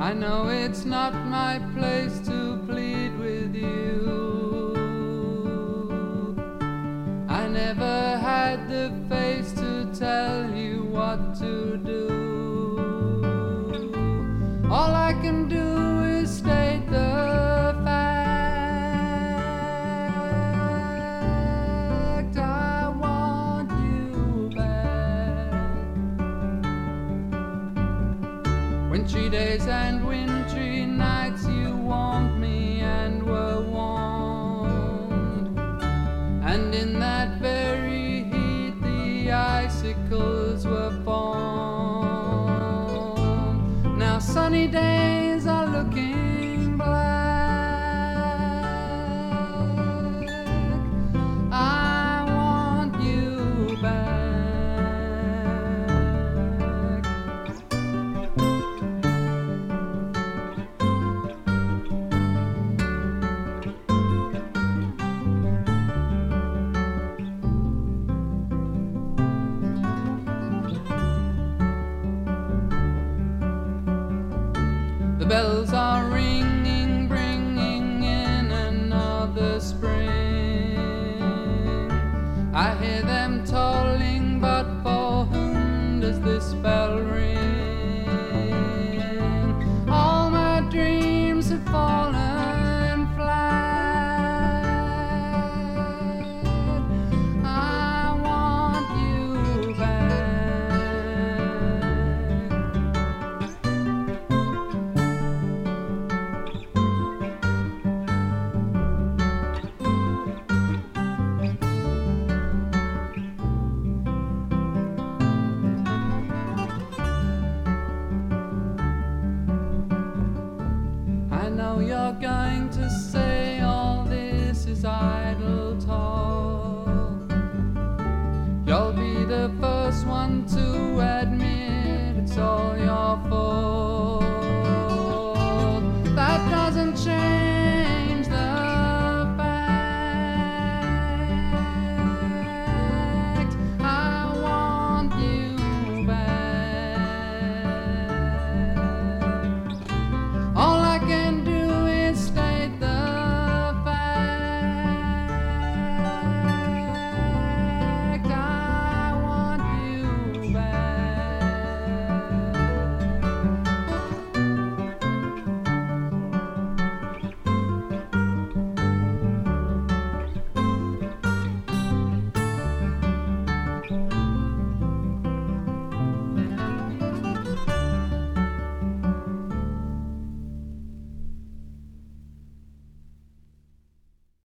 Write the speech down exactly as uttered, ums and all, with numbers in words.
I know it's not my place to plead with you. I never had the face to tell you what to do. All I can do is state the fact. I want you back. Wintry days and wintry nights you warmed me and were warmed, and in that very heat the icicles were formed. Now sunny days are looking black. I want you back. The bells are ringing, bringing in another spring. I hear them talk